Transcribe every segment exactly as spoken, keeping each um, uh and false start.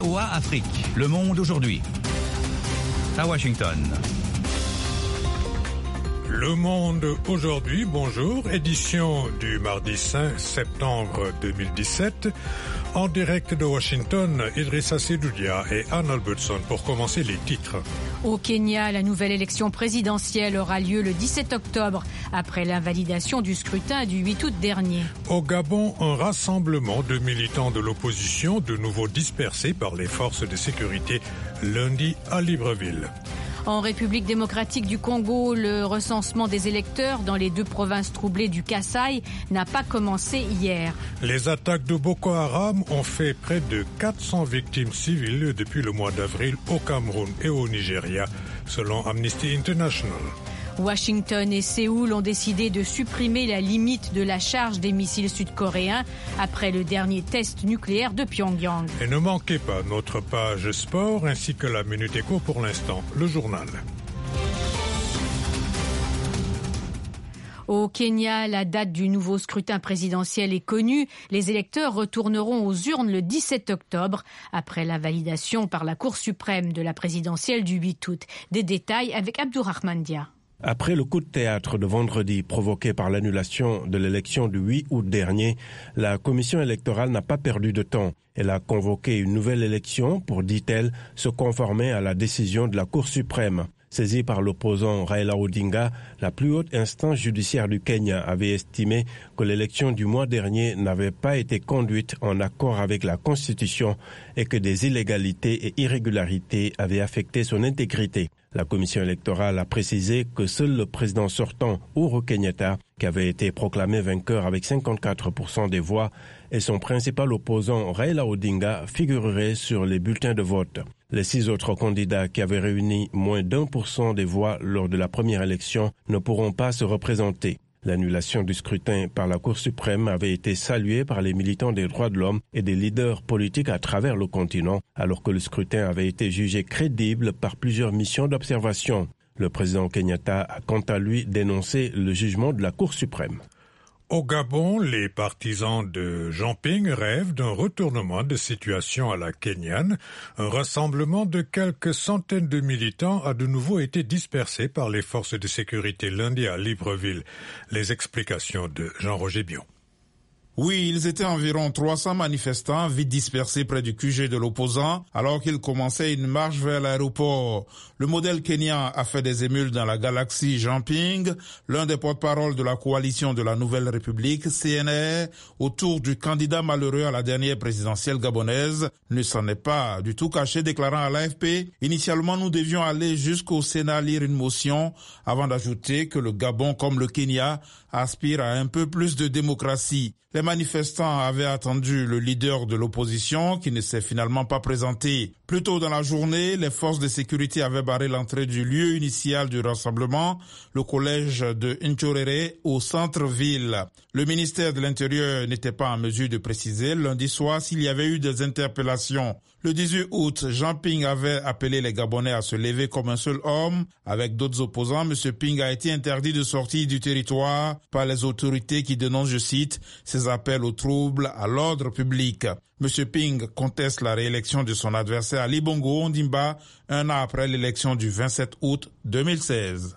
O A Afrique, Le Monde aujourd'hui. À Washington. Le Monde aujourd'hui, bonjour, édition du mardi cinq septembre deux mille dix-sept. En direct de Washington, Idrissa Sedoudia et Anne Albertson pour commencer les titres. Au Kenya, la nouvelle élection présidentielle aura lieu le dix-sept octobre, après l'invalidation du scrutin du huit août dernier. Au Gabon, un rassemblement de militants de l'opposition, de nouveau dispersés par les forces de sécurité, lundi à Libreville. En République démocratique du Congo, le recensement des électeurs dans les deux provinces troublées du Kasaï n'a pas commencé hier. Les attaques de Boko Haram ont fait près de quatre cents victimes civiles depuis le mois d'avril au Cameroun et au Nigeria, selon Amnesty International. Washington et Séoul ont décidé de supprimer la limite de la charge des missiles sud-coréens après le dernier test nucléaire de Pyongyang. Et ne manquez pas notre page sport ainsi que la Minute Éco pour l'instant, le journal. Au Kenya, la date du nouveau scrutin présidentiel est connue. Les électeurs retourneront aux urnes le dix-sept octobre, après la validation par la Cour suprême de la présidentielle du huit août. Des détails avec Abdourahmane Dia. Après le coup de théâtre de vendredi provoqué par l'annulation de l'élection du huit août dernier, la commission électorale n'a pas perdu de temps. Elle a convoqué une nouvelle élection pour, dit-elle, se conformer à la décision de la Cour suprême. Saisie par l'opposant Raila Odinga, la plus haute instance judiciaire du Kenya avait estimé que l'élection du mois dernier n'avait pas été conduite en accord avec la Constitution et que des illégalités et irrégularités avaient affecté son intégrité. La commission électorale a précisé que seul le président sortant, Uhuru Kenyatta, qui avait été proclamé vainqueur avec cinquante-quatre pour cent des voix, et son principal opposant Raila Odinga figureraient sur les bulletins de vote. Les six autres candidats qui avaient réuni moins d'un pour cent des voix lors de la première élection ne pourront pas se représenter. L'annulation du scrutin par la Cour suprême avait été saluée par les militants des droits de l'homme et des leaders politiques à travers le continent, alors que le scrutin avait été jugé crédible par plusieurs missions d'observation. Le président Kenyatta a quant à lui dénoncé le jugement de la Cour suprême. Au Gabon, les partisans de Jean Ping rêvent d'un retournement de situation à la kenyane. Un rassemblement de quelques centaines de militants a de nouveau été dispersé par les forces de sécurité lundi à Libreville. Les explications de Jean-Roger Bion. Oui, ils étaient environ trois cents manifestants vite dispersés près du Q G de l'opposant alors qu'ils commençaient une marche vers l'aéroport. Le modèle kenyan a fait des émules dans la galaxie. Jean Ping, l'un des porte-parole de la coalition de la Nouvelle République, C N R, autour du candidat malheureux à la dernière présidentielle gabonaise, ne s'en est pas du tout caché, déclarant à l'A F P « Initialement, nous devions aller jusqu'au Sénat lire une motion avant d'ajouter que le Gabon, comme le Kenya, aspire à un peu plus de démocratie. » Les manifestants avaient attendu le leader de l'opposition qui ne s'est finalement pas présenté. Plus tôt dans la journée, les forces de sécurité avaient barré l'entrée du lieu initial du rassemblement, le collège de Ntchorere au centre-ville. Le ministère de l'Intérieur n'était pas en mesure de préciser lundi soir s'il y avait eu des interpellations. Le dix-huit août, Jean Ping avait appelé les Gabonais à se lever comme un seul homme. Avec d'autres opposants, M. Ping a été interdit de sortir du territoire par les autorités qui dénoncent, je cite, ces appels aux troubles à l'ordre public. M. Ping conteste la réélection de son adversaire Ali Bongo Ondimba un an après l'élection du vingt-sept août deux mille seize.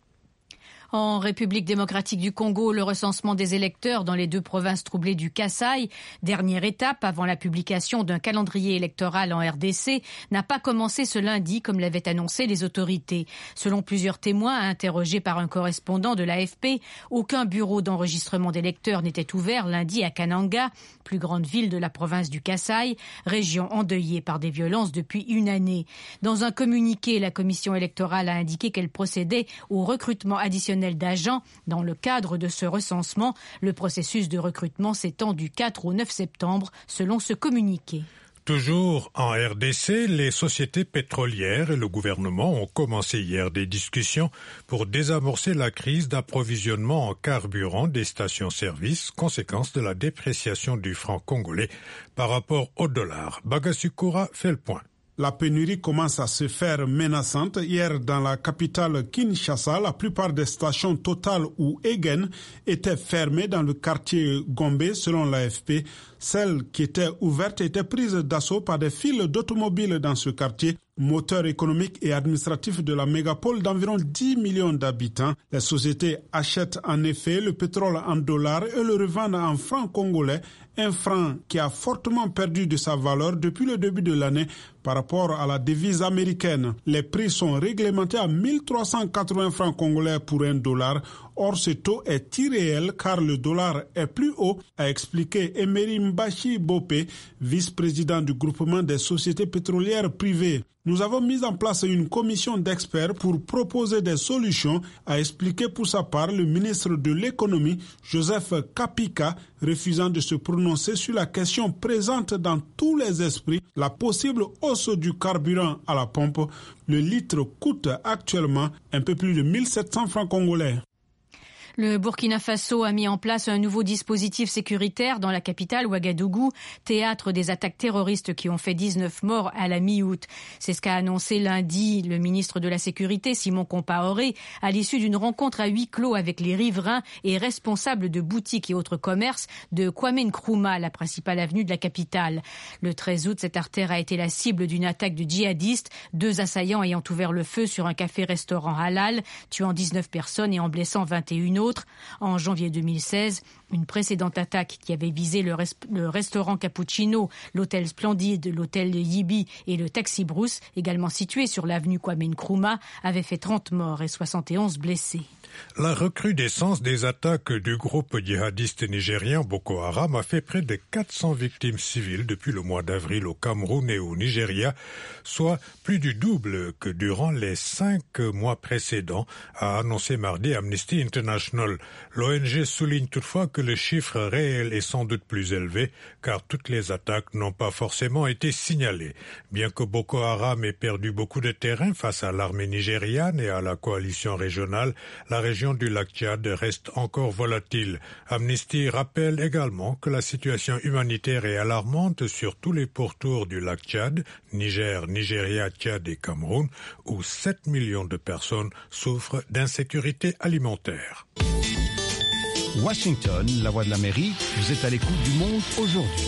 En République démocratique du Congo, le recensement des électeurs dans les deux provinces troublées du Kasaï, dernière étape avant la publication d'un calendrier électoral en R D C, n'a pas commencé ce lundi comme l'avaient annoncé les autorités. Selon plusieurs témoins interrogés par un correspondant de l'A F P, aucun bureau d'enregistrement d'électeurs n'était ouvert lundi à Kananga, plus grande ville de la province du Kasaï, région endeuillée par des violences depuis une année. Dans un communiqué, la commission électorale a indiqué qu'elle procédait au recrutement additionnel d'agents dans le cadre de ce recensement. Le processus de recrutement s'étend du quatre au neuf septembre, selon ce communiqué. Toujours en R D C, les sociétés pétrolières et le gouvernement ont commencé hier des discussions pour désamorcer la crise d'approvisionnement en carburant des stations-service, conséquence de la dépréciation du franc congolais par rapport au dollar. Bagasukura fait le point. La pénurie commence à se faire menaçante. Hier, dans la capitale Kinshasa, la plupart des stations Total ou Egen étaient fermées dans le quartier Gombe, selon l'A F P. Celles qui étaient ouvertes étaient prises d'assaut par des files d'automobiles dans ce quartier, moteur économique et administratif de la mégapole d'environ dix millions d'habitants. Les sociétés achètent en effet le pétrole en dollars et le revendent en francs congolais, un franc qui a fortement perdu de sa valeur depuis le début de l'année par rapport à la devise américaine. Les prix sont réglementés à mille trois cent quatre-vingts francs congolais pour un dollar. Or, ce taux est irréel car le dollar est plus haut, a expliqué Emery Mbashi Bopé, vice-président du groupement des sociétés pétrolières privées. Nous avons mis en place une commission d'experts pour proposer des solutions, a expliqué pour sa part le ministre de l'économie, Joseph Kapika, refusant de se prononcer sur la question présente dans tous les esprits, la possible hausse du carburant à la pompe. Le litre coûte actuellement un peu plus de mille sept cents francs congolais. Le Burkina Faso a mis en place un nouveau dispositif sécuritaire dans la capitale Ouagadougou, théâtre des attaques terroristes qui ont fait dix-neuf morts à la mi-août. C'est ce qu'a annoncé lundi le ministre de la Sécurité, Simon Compaoré, à l'issue d'une rencontre à huis clos avec les riverains et responsables de boutiques et autres commerces de Kwame Nkrumah, la principale avenue de la capitale. Le treize août, cette artère a été la cible d'une attaque de djihadistes, deux assaillants ayant ouvert le feu sur un café-restaurant halal, tuant dix-neuf personnes et en blessant vingt et une autres. En janvier deux mille seize, une précédente attaque qui avait visé le, res- le restaurant Cappuccino, l'hôtel Splendide, l'hôtel Yibi et le Taxi Brousse, également situé sur l'avenue Kwame Nkrumah, avait fait trente morts et soixante et onze blessés. La recrudescence des attaques du groupe djihadiste nigérien Boko Haram a fait près de quatre cents victimes civiles depuis le mois d'avril au Cameroun et au Nigeria, soit plus du double que durant les cinq mois précédents, a annoncé mardi Amnesty International. L'O N G souligne toutefois que le chiffre réel est sans doute plus élevé, car toutes les attaques n'ont pas forcément été signalées. Bien que Boko Haram ait perdu beaucoup de terrain face à l'armée nigériane et à la coalition régionale, la région du lac Tchad reste encore volatile. Amnesty rappelle également que la situation humanitaire est alarmante sur tous les pourtours du lac Tchad, Niger, Nigeria, Tchad et Cameroun, où sept millions de personnes souffrent d'insécurité alimentaire. Washington, la voix de l'Amérique, vous êtes à l'écoute du monde aujourd'hui.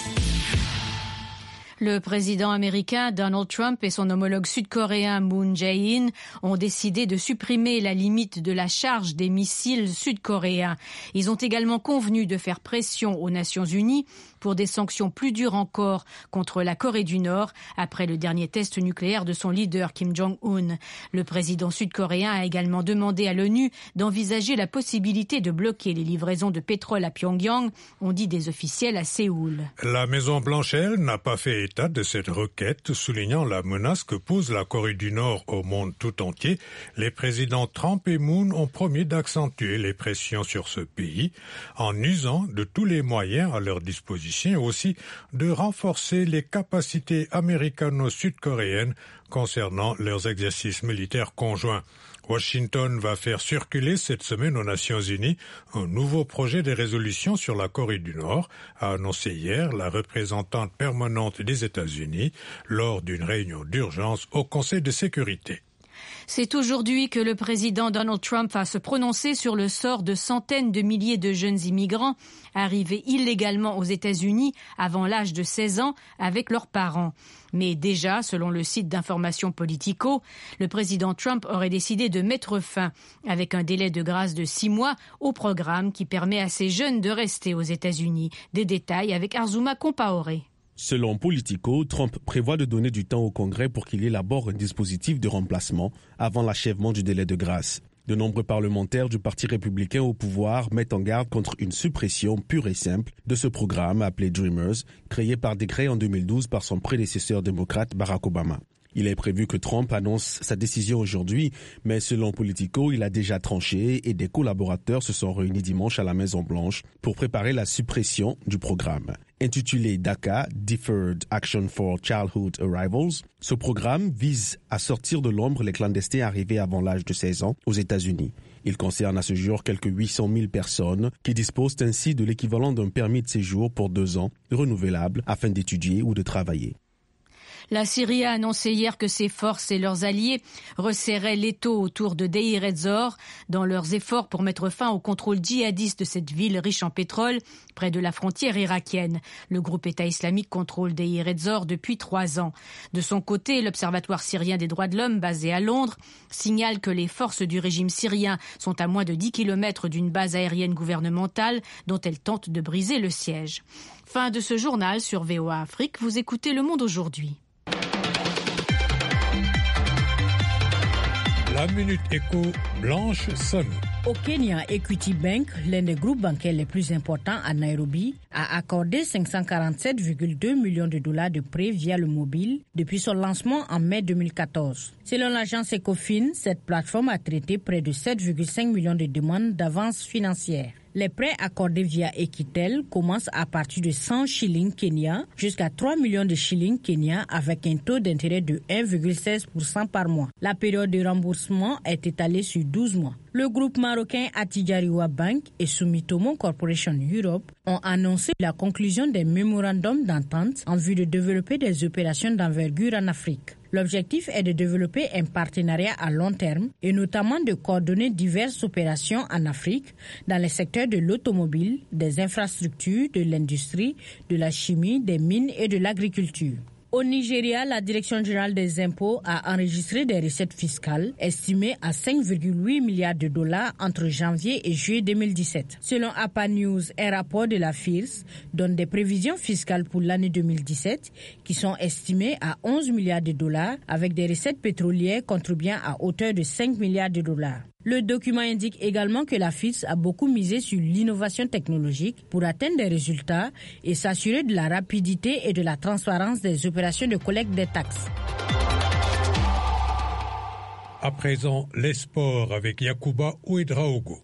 Le président américain Donald Trump et son homologue sud-coréen Moon Jae-in ont décidé de supprimer la limite de la charge des missiles sud-coréens. Ils ont également convenu de faire pression aux Nations Unies pour des sanctions plus dures encore contre la Corée du Nord après le dernier test nucléaire de son leader Kim Jong-un. Le président sud-coréen a également demandé à l'ONU d'envisager la possibilité de bloquer les livraisons de pétrole à Pyongyang, ont dit des officiels à Séoul. La Maison-Blanche, elle, n'a pas fait état de cette requête, soulignant la menace que pose la Corée du Nord au monde tout entier. Les présidents Trump et Moon ont promis d'accentuer les pressions sur ce pays en usant de tous les moyens à leur disposition, aussi de renforcer les capacités américano-sud-coréennes concernant leurs exercices militaires conjoints. Washington va faire circuler cette semaine aux Nations Unies un nouveau projet de résolution sur la Corée du Nord, a annoncé hier la représentante permanente des États-Unis lors d'une réunion d'urgence au Conseil de sécurité. C'est aujourd'hui que le président Donald Trump va se prononcer sur le sort de centaines de milliers de jeunes immigrants arrivés illégalement aux États-Unis avant l'âge de seize ans avec leurs parents. Mais déjà, selon le site d'information Politico, le président Trump aurait décidé de mettre fin, avec un délai de grâce de six mois, au programme qui permet à ces jeunes de rester aux États-Unis. Des détails avec Arzuma Compaoré. Selon Politico, Trump prévoit de donner du temps au Congrès pour qu'il élabore un dispositif de remplacement avant l'achèvement du délai de grâce. De nombreux parlementaires du Parti républicain au pouvoir mettent en garde contre une suppression pure et simple de ce programme appelé Dreamers, créé par décret en deux mille douze par son prédécesseur démocrate Barack Obama. Il est prévu que Trump annonce sa décision aujourd'hui, mais selon Politico, il a déjà tranché et des collaborateurs se sont réunis dimanche à la Maison-Blanche pour préparer la suppression du programme. Intitulé DACA, Deferred Action for Childhood Arrivals, ce programme vise à sortir de l'ombre les clandestins arrivés avant l'âge de seize ans aux États-Unis. Il concerne à ce jour quelques huit cent mille personnes qui disposent ainsi de l'équivalent d'un permis de séjour pour deux ans, renouvelable afin d'étudier ou de travailler. La Syrie a annoncé hier que ses forces et leurs alliés resserraient l'étau autour de Deir ez-Zor dans leurs efforts pour mettre fin au contrôle djihadiste de cette ville riche en pétrole près de la frontière irakienne. Le groupe État islamique contrôle Deir ez-Zor depuis trois ans. De son côté, l'Observatoire syrien des droits de l'homme, basé à Londres, signale que les forces du régime syrien sont à moins de dix kilomètres d'une base aérienne gouvernementale dont elles tentent de briser le siège. Fin de ce journal sur V O A Afrique. Vous écoutez Le Monde aujourd'hui. La Minute Éco, Blanche Sanu. Au Kenya, Equity Bank, l'un des groupes bancaires les plus importants à Nairobi, a accordé cinq cent quarante-sept virgule deux millions de dollars de prêts via le mobile depuis son lancement en mai deux mille quatorze. Selon l'agence Ecofin, cette plateforme a traité près de sept virgule cinq millions de demandes d'avance financière. Les prêts accordés via Equitel commencent à partir de cent shillings kenya jusqu'à trois millions de shillings kenya avec un taux d'intérêt de un virgule seize pour cent par mois. La période de remboursement est étalée sur douze mois. Le groupe marocain Attijariwa Bank et Sumitomo Corporation Europe ont annoncé la conclusion des mémorandums d'entente en vue de développer des opérations d'envergure en Afrique. L'objectif est de développer un partenariat à long terme et notamment de coordonner diverses opérations en Afrique dans les secteurs de l'automobile, des infrastructures, de l'industrie, de la chimie, des mines et de l'agriculture. Au Nigeria, la Direction générale des impôts a enregistré des recettes fiscales estimées à cinq virgule huit milliards de dollars entre janvier et juillet deux mille dix-sept. Selon A P A News, un rapport de la F I R S donne des prévisions fiscales pour l'année deux mille dix-sept qui sont estimées à onze milliards de dollars avec des recettes pétrolières contribuant à hauteur de cinq milliards de dollars. Le document indique également que la F I R S a beaucoup misé sur l'innovation technologique pour atteindre des résultats et s'assurer de la rapidité et de la transparence des opérations de collecte des taxes. À présent, les sports avec Yacouba Ouedraogo.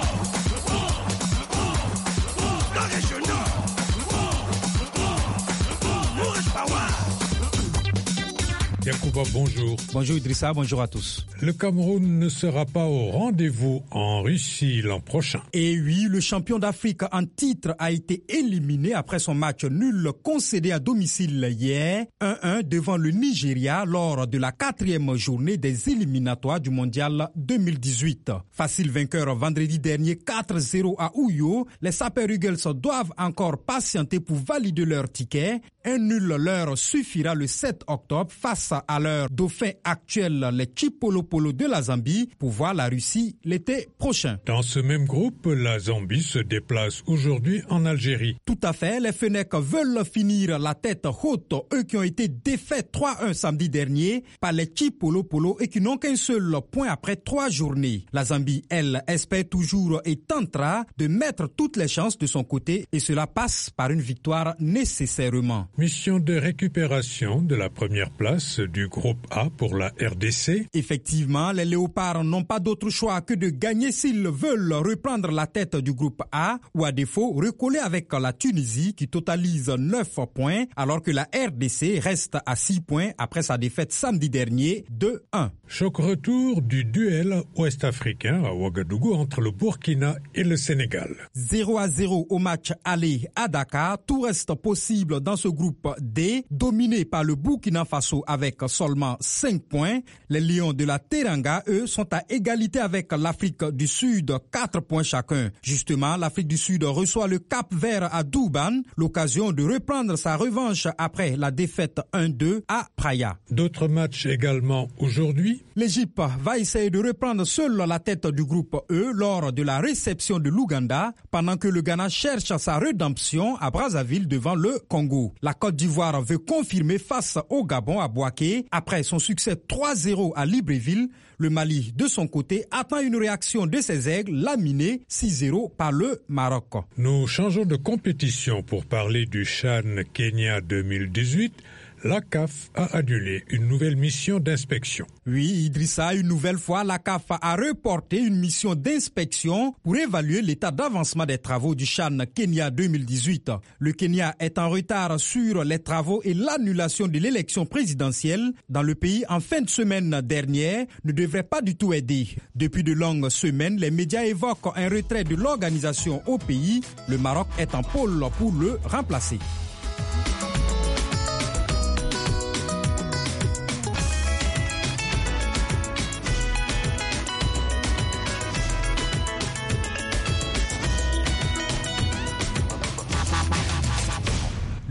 Yacouba, bonjour. Bonjour Idrissa, bonjour à tous. Le Cameroun ne sera pas au rendez-vous en Russie l'an prochain. Et oui, le champion d'Afrique en titre a été éliminé après son match nul concédé à domicile hier, un un devant le Nigeria lors de la quatrième journée des éliminatoires du mondial deux mille dix-huit. Facile vainqueur vendredi dernier quatre zéro à Ouyo, les Super Eagles doivent encore patienter pour valider leur ticket. Un nul leur suffira le sept octobre face à leur dauphin actuel, les Chipolopolo de la Zambie, pour voir la Russie l'été prochain. Dans ce même groupe, la Zambie se déplace aujourd'hui en Algérie. Tout à fait, les Fennecs veulent finir la tête haute, eux qui ont été défaits trois un samedi dernier par les Chipolopolo et qui n'ont qu'un seul point après trois journées. La Zambie, elle, espère toujours et tentera de mettre toutes les chances de son côté et cela passe par une victoire nécessairement. Mission de récupération de la première place du groupe A pour la R D C. Effectivement, les Léopards n'ont pas d'autre choix que de gagner s'ils veulent reprendre la tête du groupe A ou à défaut recoller avec la Tunisie qui totalise neuf points alors que la R D C reste à six points après sa défaite samedi dernier deux un. Choc retour du duel ouest-africain à Ouagadougou entre le Burkina et le Sénégal. zéro à zéro au match aller à Dakar, tout reste possible dans ce groupe D, dominé par le Burkina Faso avec seulement cinq points. Les Lions de la Teranga, eux, sont à égalité avec l'Afrique du Sud, quatre points chacun. Justement, l'Afrique du Sud reçoit le Cap-Vert à Durban, l'occasion de reprendre sa revanche après la défaite un deux à Praia. D'autres matchs également aujourd'hui. L'Égypte va essayer de reprendre seule la tête du groupe E lors de la réception de l'Ouganda, pendant que le Ghana cherche sa rédemption à Brazzaville devant le Congo. La Côte d'Ivoire veut confirmer face au Gabon à Bouaké. Après son succès trois zéro à Libreville, le Mali, de son côté, attend une réaction de ses aigles laminés six zéro par le Maroc. Nous changeons de compétition pour parler du CHAN Kenya deux mille dix-huit. La C A F a annulé une nouvelle mission d'inspection. Oui, Idrissa, une nouvelle fois, la C A F a reporté une mission d'inspection pour évaluer l'état d'avancement des travaux du CHAN Kenya deux mille dix-huit. Le Kenya est en retard sur les travaux et l'annulation de l'élection présidentielle dans le pays en fin de semaine dernière ne devrait pas du tout aider. Depuis de longues semaines, les médias évoquent un retrait de l'organisation au pays. Le Maroc est en pôle pour le remplacer.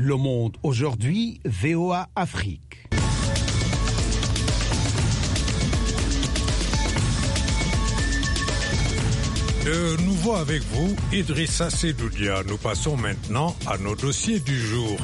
Le Monde aujourd'hui, V O A Afrique. De nouveau avec vous, Idrissa Sedoudia. Nous passons maintenant à nos dossiers du jour.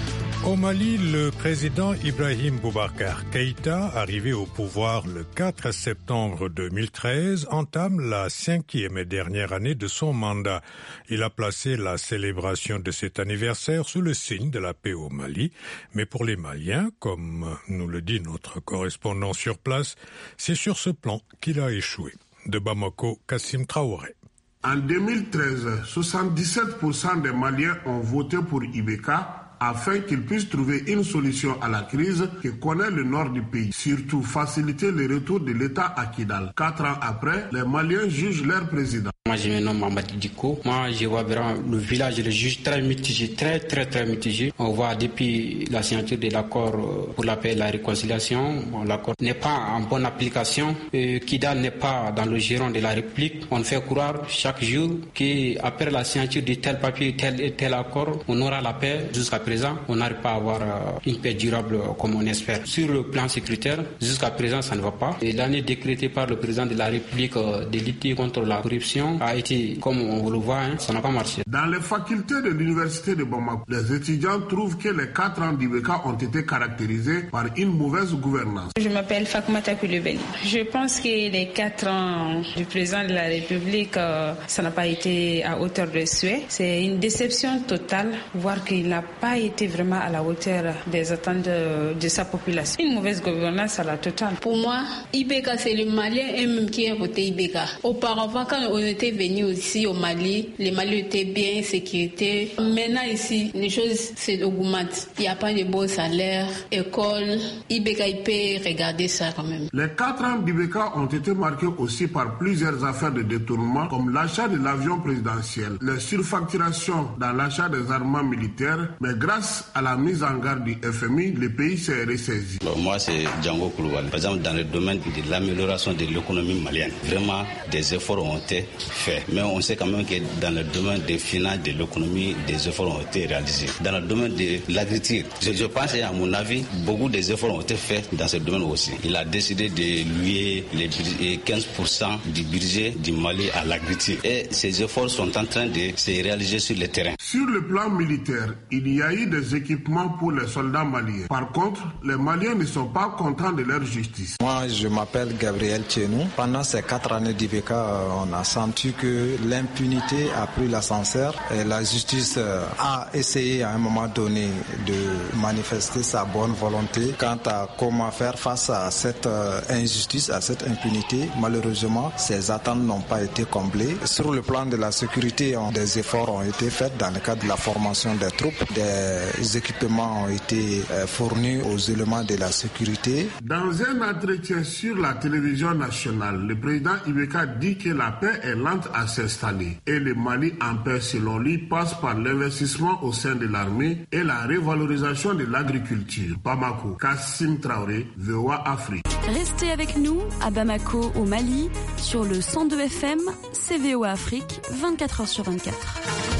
Au Mali, le président Ibrahim Boubacar Keïta, arrivé au pouvoir le quatre septembre deux mille treize, entame la cinquième et dernière année de son mandat. Il a placé la célébration de cet anniversaire sous le signe de la paix au Mali. Mais pour les Maliens, comme nous le dit notre correspondant sur place, c'est sur ce plan qu'il a échoué. De Bamako, Kassim Traoré. En deux mille treize, soixante-dix-sept pour cent des Maliens ont voté pour I B K afin qu'ils puissent trouver une solution à la crise que connaît le nord du pays. Surtout faciliter le retour de l'État à Kidal. Quatre ans après, les Maliens jugent leur président. Moi, je me nomme Mamadi Diko. Moi, je vois vraiment le village, le juge très mitigé, très, très, très mitigé. On voit depuis la signature de l'accord pour la paix et la réconciliation, bon, l'accord n'est pas en bonne application. Euh, Kidal n'est pas dans le giron de la République. On fait croire chaque jour qu'après la signature de tel papier, tel et tel accord, on aura la paix. Jusqu'à présent, on n'arrive pas à avoir euh, une paix durable comme on espère. Sur le plan sécuritaire, jusqu'à présent, ça ne va pas. Et l'année décrétée par le président de la République euh, de lutter contre la corruption a été, comme on le voit, hein, ça n'a pas marché. Dans les facultés de l'université de Bamako, les étudiants trouvent que les quatre ans d'I B K ont été caractérisés par une mauvaise gouvernance. Je m'appelle Fatoumata Coulibaly. Je pense que les quatre ans du président de la République, euh, ça n'a pas été à hauteur de souhait. C'est une déception totale, voir qu'il n'a pas été vraiment à la hauteur des attentes de, de sa population. Une mauvaise gouvernance à la totale. Pour moi, I B K, c'est le Malien eux-mêmes qui a voté I B K. Auparavant, quand on était venu aussi au Mali, les Mali étaient bien, sécurité. Maintenant ici, les choses s'augmentent. Il n'y a pas de beaux salaires, école. I B K, il peut regarder ça quand même. Les quatre ans d'I B K ont été marqués aussi par plusieurs affaires de détournement, comme l'achat de l'avion présidentiel, les surfacturations dans l'achat des armements militaires, mais grâce à la mise en garde du F M I, le pays s'est ressaisi. Alors moi, c'est Django Koulibaly. Par exemple, dans le domaine de l'amélioration de l'économie malienne, vraiment, des efforts ont été fait. Mais on sait quand même que dans le domaine des finances, de l'économie, des efforts ont été réalisés. Dans le domaine de l'agriculture, je, je pense, et à mon avis, beaucoup des efforts ont été faits dans ce domaine aussi. Il a décidé de louer les quinze pour cent du budget du Mali à l'agriculture. Et ces efforts sont en train de se réaliser sur le terrain. Sur le plan militaire, il y a eu des équipements pour les soldats maliens. Par contre, les Maliens ne sont pas contents de leur justice. Moi, je m'appelle Gabriel Tchenou. Pendant ces quatre années d'I B K, on a senti que l'impunité a pris l'ascenseur et la justice a essayé à un moment donné de manifester sa bonne volonté quant à comment faire face à cette injustice, à cette impunité. Malheureusement, ces attentes n'ont pas été comblées. Sur le plan de la sécurité, des efforts ont été faits dans le cadre de la formation des troupes. Des équipements ont été fournis aux éléments de la sécurité. Dans un entretien sur la télévision nationale, le président I B K dit que la paix est lente à s'installer et le Mali en paix, selon lui, passe par l'investissement au sein de l'armée et la revalorisation de l'agriculture. Bamako, Kassim Traoré, V O A Afrique. Restez avec nous à Bamako, au Mali, sur le cent deux F M, c'est V O A Afrique, vingt-quatre heures sur vingt-quatre.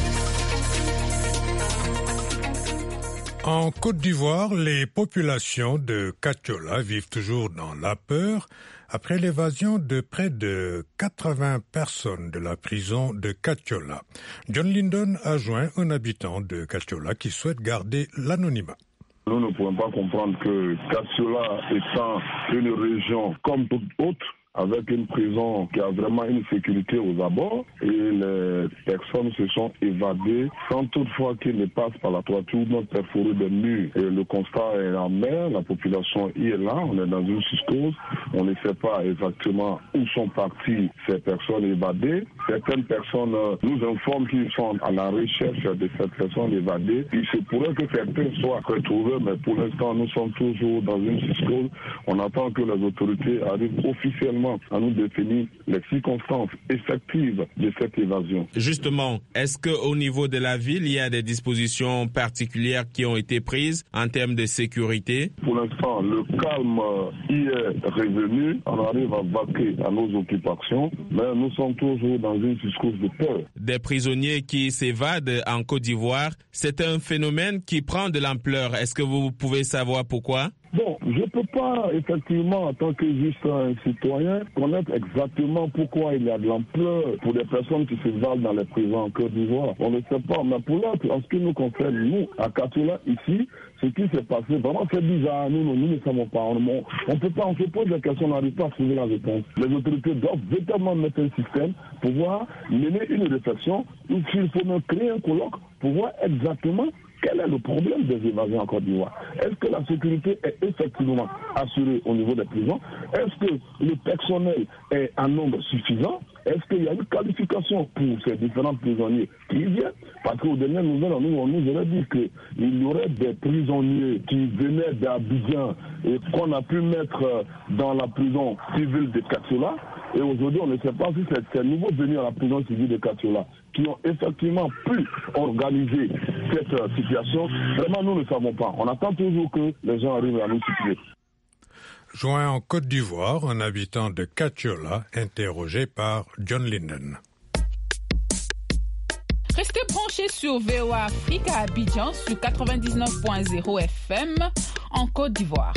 En Côte d'Ivoire, les populations de Katiola vivent toujours dans la peur après l'évasion de près de quatre-vingts personnes de la prison de Katiola. John Lyndon a joint un habitant de Katiola qui souhaite garder l'anonymat. Nous ne pouvons pas comprendre que Katiola étant une région comme toute autre, avec une prison qui a vraiment une sécurité aux abords, et les personnes se sont évadées sans toutefois qu'ils ne passent par la toiture ou non perforé des murs. Et le constat est en mer, la population y est là, on est dans une psychose, on ne sait pas exactement où sont parties ces personnes évadées. Certaines personnes nous informent qu'ils sont à la recherche de cette personne évadée. Il se pourrait que certains soient retrouvés, mais pour l'instant nous sommes toujours dans une psychose. On attend que les autorités arrivent officiellement à nous définir les circonstances effectives de cette évasion. Justement, est-ce qu'au niveau de la ville, il y a des dispositions particulières qui ont été prises en termes de sécurité? Pour l'instant, le calme y est revenu. On arrive à vaquer à nos occupations, mais nous sommes toujours dans une discours de peur. des prisonniers qui s'évadent en Côte d'Ivoire. C'est un phénomène qui prend de l'ampleur. Est-ce que vous pouvez savoir pourquoi? Bon, je ne peux pas, effectivement, en tant que juste un citoyen, connaître exactement pourquoi il y a de l'ampleur pour des personnes qui s'évadent dans les prisons en Côte d'Ivoire. On ne sait pas. Mais pour l'autre, en ce qui nous concerne, nous, à Katoula, ici, ce qui s'est passé, vraiment, c'est bizarre. Nous, nous, nous ne savons pas. On ne peut pas, on se pose des questions, on n'arrive pas à trouver la réponse. Les autorités doivent véritablement mettre un système pour pouvoir mener une réflexion, ou s'il faut même créer un colloque pour voir exactement quel est le problème des évasions en Côte d'Ivoire. Est-ce que la sécurité est effectivement assurée au niveau des prisons? Est-ce que le personnel est en nombre suffisant? Est-ce qu'il y a une qualification pour ces différents prisonniers qui viennent? Parce qu'aux dernières nouvelles, on nous, on nous aurait dit qu'il y aurait des prisonniers qui venaient d'Abidjan et qu'on a pu mettre dans la prison civile de Katoula. Et aujourd'hui, on ne sait pas si c'est ces nouveaux venus à la prison civile de Katoula qui ont effectivement pu organiser cette euh, situation. Vraiment, nous ne savons pas. On attend toujours que les gens arrivent à nous situer. Joint en Côte d'Ivoire, un habitant de Katiola, interrogé par John Linden. Restez branchés sur V O A Afrique à Abidjan sur quatre-vingt-dix-neuf point zéro F M en Côte d'Ivoire.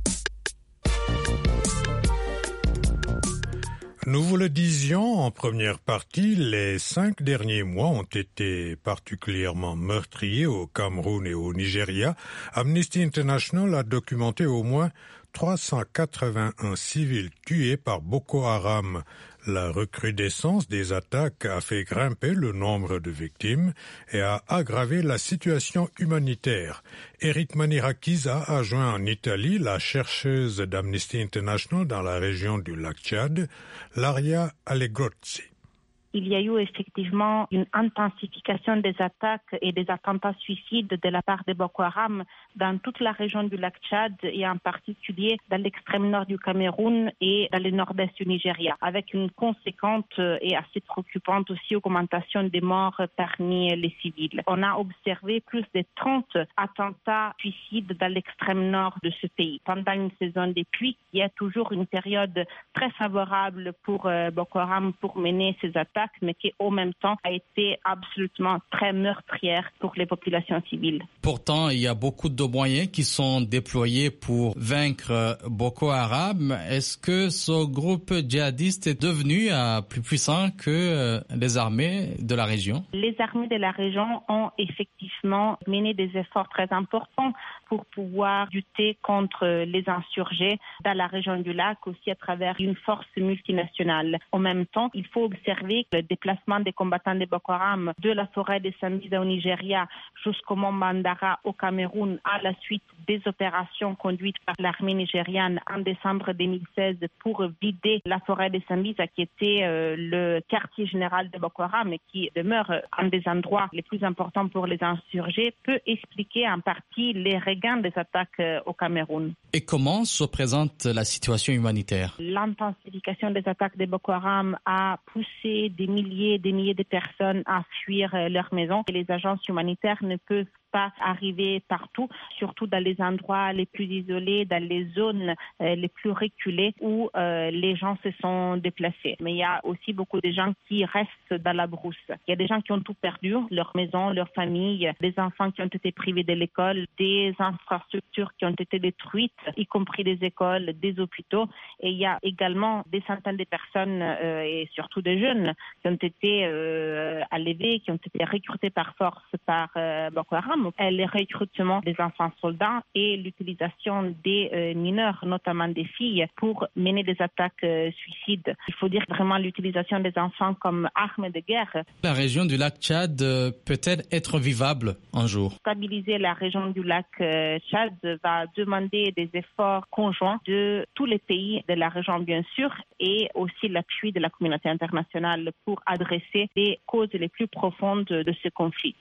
Nous vous le disions en première partie, les cinq derniers mois ont été particulièrement meurtriers au Cameroun et au Nigeria. Amnesty International a documenté au moins trois cent quatre-vingt-un civils tués par Boko Haram. La recrudescence des attaques a fait grimper le nombre de victimes et a aggravé la situation humanitaire. Eric Manirakiza a joint en Italie la chercheuse d'Amnesty International dans la région du lac Tchad, Laria Allegrozzi. Il y a eu effectivement une intensification des attaques et des attentats suicides de la part de Boko Haram dans toute la région du lac Tchad et en particulier dans l'extrême nord du Cameroun et dans le nord-est du Nigeria, avec une conséquente et assez préoccupante aussi augmentation des morts parmi les civils. On a observé plus de trente attentats suicides dans l'extrême nord de ce pays. Pendant une saison des pluies, il y a toujours une période très favorable pour Boko Haram pour mener ces attaques, mais qui en même temps a été absolument très meurtrière pour les populations civiles. Pourtant, il y a beaucoup de moyens qui sont déployés pour vaincre Boko Haram. Est-ce que ce groupe djihadiste est devenu euh, plus puissant que euh, les armées de la région? Les armées de la région ont effectivement mené des efforts très importants pour pouvoir lutter contre les insurgés dans la région du lac, aussi à travers une force multinationale. En même temps, il faut observer que le déplacement des combattants de Boko Haram de la forêt de Sambisa au Nigeria jusqu'au mont Mandara au Cameroun à la suite des opérations conduites par l'armée nigériane en décembre deux mille seize pour vider la forêt de Sambisa qui était euh, le quartier général de Boko Haram et qui demeure un des endroits les plus importants pour les insurgés peut expliquer en partie les regains des attaques euh, au Cameroun. Et comment se présente la situation humanitaire? L'intensification des attaques de Boko Haram a poussé des milliers et des milliers de personnes à fuir leur maison. Et les agences humanitaires ne peuvent pas arriver partout, surtout dans les endroits les plus isolés, dans les zones euh, les plus reculées où euh, les gens se sont déplacés. Mais il y a aussi beaucoup de gens qui restent dans la brousse. Il y a des gens qui ont tout perdu, leur maison, leur famille, des enfants qui ont été privés de l'école, des infrastructures qui ont été détruites, y compris des écoles, des hôpitaux. Et il y a également des centaines de personnes euh, et surtout des jeunes qui ont été euh, enlevés, qui ont été recrutés par force par euh, Boko Haram. Le recrutement des enfants soldats et l'utilisation des euh, mineurs, notamment des filles, pour mener des attaques euh, suicides. Il faut dire vraiment l'utilisation des enfants comme armes de guerre. La région du lac Tchad euh, peut-elle être vivable un jour? Stabiliser la région du lac euh, Tchad va demander des efforts conjoints de tous les pays de la région, bien sûr, et aussi l'appui de la communauté internationale pour adresser les causes les plus profondes de ce conflit.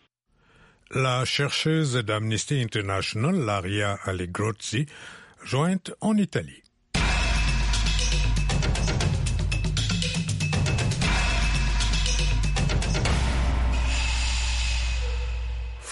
La chercheuse d'Amnesty International, Laria Allegrozzi, jointe en Italie.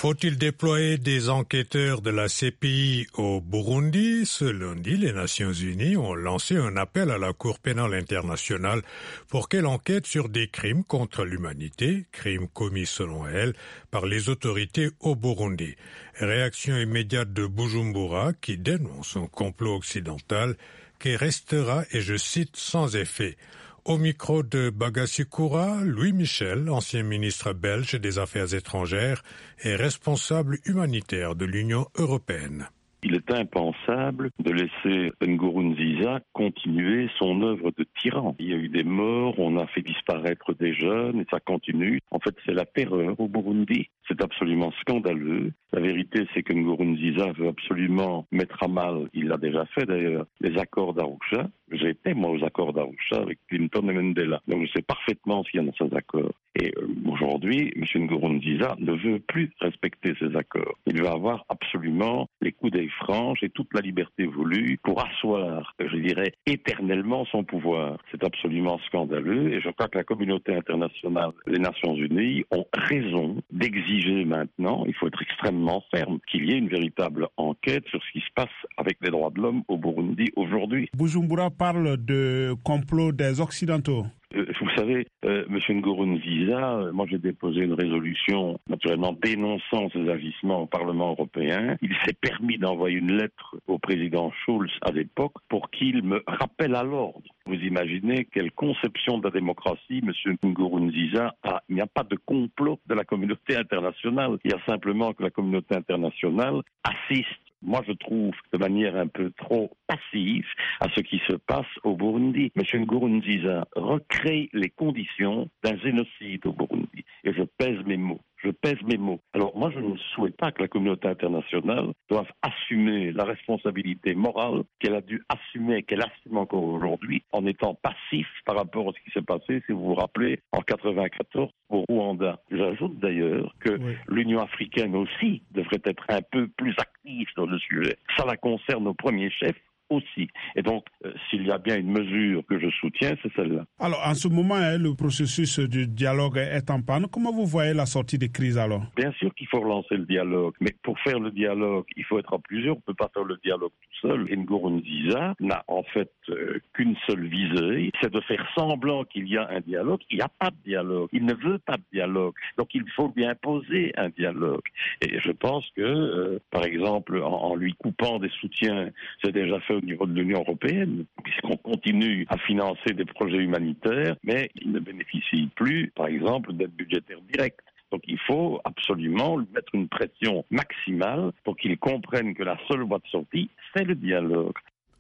Faut-il déployer des enquêteurs de la C P I au Burundi? Ce lundi, les Nations Unies ont lancé un appel à la Cour pénale internationale pour qu'elle enquête sur des crimes contre l'humanité, crimes commis selon elle par les autorités au Burundi. Réaction immédiate de Bujumbura qui dénonce un complot occidental qui restera, et je cite, sans effet. Au micro de Bagassikura, Louis Michel, ancien ministre belge des Affaires étrangères et responsable humanitaire de l'Union européenne. Il est impensable de laisser Nkurunziza continuer son œuvre de tyran. Il y a eu des morts, on a fait disparaître des jeunes et ça continue. En fait, c'est la terreur au Burundi. C'est absolument scandaleux. La vérité, c'est que Nkurunziza veut absolument mettre à mal, il l'a déjà fait d'ailleurs, les accords d'Arusha. J'ai été, moi, aux accords d'Arusha avec Clinton et Mandela. Donc je sais parfaitement ce qu'il y a dans ces accords. Et euh, aujourd'hui, M. Nkurunziza ne veut plus respecter ces accords. Il va avoir absolument les coups des franges et toute la liberté voulue pour asseoir, je dirais, éternellement son pouvoir. C'est absolument scandaleux et je crois que la communauté internationale, les Nations Unies, ont raison d'exiger maintenant, il faut être extrêmement ferme, qu'il y ait une véritable enquête sur ce qui se passe avec les droits de l'homme au Burundi aujourd'hui. Bujumbura parle de complot des Occidentaux. Euh, vous savez, euh, M. Nkurunziza, euh, moi j'ai déposé une résolution naturellement dénonçant ses agissements au Parlement européen. Il s'est permis d'envoyer une lettre au président Schulz à l'époque pour qu'il me rappelle à l'ordre. Vous imaginez quelle conception de la démocratie M. Nkurunziza a. Il n'y a pas de complot de la communauté internationale. Il y a simplement que la communauté internationale assiste, moi je trouve, de manière un peu trop passive à ce qui se passe au Burundi. M. Nkurunziza recrée les conditions d'un génocide au Burundi. Et je pèse mes mots. Je pèse mes mots. Alors moi, je ne souhaite pas que la communauté internationale doive assumer la responsabilité morale qu'elle a dû assumer, qu'elle assume encore aujourd'hui, en étant passif par rapport à ce qui s'est passé, si vous vous rappelez, en quatre-vingt-quatorze au Rwanda. J'ajoute d'ailleurs que oui. l'Union africaine aussi devrait être un peu plus active sur le sujet. Ça la concerne au premier chef aussi. Et donc, euh, s'il y a bien une mesure que je soutiens, c'est celle-là. Alors, en ce moment, hein, le processus du dialogue est en panne. Comment vous voyez la sortie des crises alors? Bien sûr qu'il faut relancer le dialogue. Mais pour faire le dialogue, il faut être à plusieurs. On ne peut pas faire le dialogue tout seul. Et Nkurunziza n'a en fait euh, qu'une seule visée, c'est de faire semblant qu'il y a un dialogue. Il n'y a pas de dialogue. Il ne veut pas de dialogue. Donc, il faut lui imposer un dialogue. Et je pense que, euh, par exemple, en, en lui coupant des soutiens, c'est déjà fait au niveau de l'Union européenne, puisqu'on continue à financer des projets humanitaires, mais il ne bénéficie plus, par exemple, d'aide budgétaire directe. Donc il faut absolument lui mettre une pression maximale pour qu'il comprenne que la seule voie de sortie, c'est le dialogue.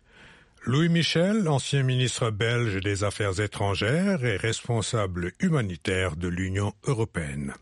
Louis Michel, ancien ministre belge des Affaires étrangères et responsable humanitaire de l'Union européenne.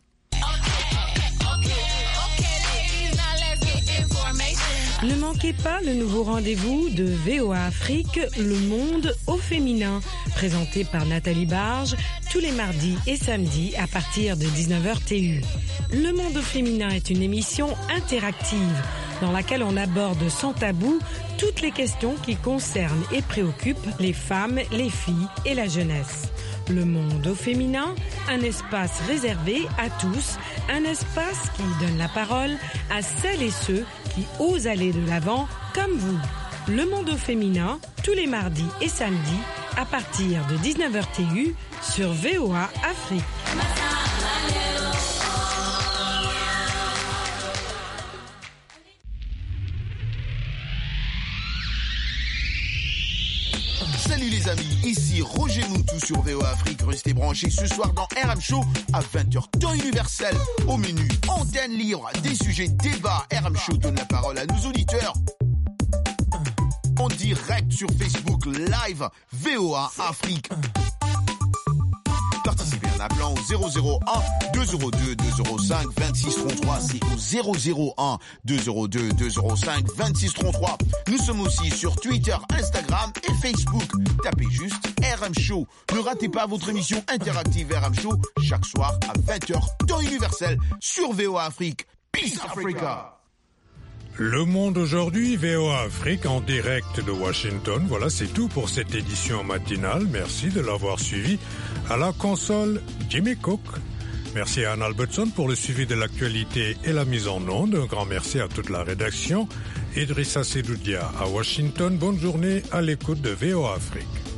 Ne manquez pas le nouveau rendez-vous de V O A Afrique, le monde au féminin, présenté par Nathalie Barge, tous les mardis et samedis à partir de dix-neuf heures T U. Le monde au féminin est une émission interactive dans laquelle on aborde sans tabou toutes les questions qui concernent et préoccupent les femmes, les filles et la jeunesse. Le monde au féminin, un espace réservé à tous, un espace qui donne la parole à celles et ceux qui osent aller de l'avant comme vous. Le monde au féminin, tous les mardis et samedis à partir de dix-neuf heures T U sur V O A Afrique. Salut les amis, ici Roger Moutou sur V O A Afrique. Restez branchés ce soir dans R M Show à vingt heures temps universel. Au menu, antenne libre, des sujets débats. R M Show donne la parole à nos auditeurs. En direct sur Facebook Live, V O A Afrique. Participez en appelant au zéro zéro un deux zéro deux deux zéro cinq vingt-six trente-trois. C'est au zéro zéro un deux zéro deux deux zéro cinq vingt-six trente-trois. Nous sommes aussi sur Twitter, Instagram et Facebook. Tapez juste R M Show. Ne ratez pas votre émission interactive R M Show chaque soir à vingt heures temps universel sur V O A Afrique. Peace Africa. Le Monde aujourd'hui, V O A Afrique en direct de Washington. Voilà, c'est tout pour cette édition matinale. Merci de l'avoir suivi. À la console, Jimmy Cook. Merci à Anne Albertson pour le suivi de l'actualité et la mise en onde. Un grand merci à toute la rédaction. Idrissa Sedoudia à Washington. Bonne journée à l'écoute de V O A Afrique.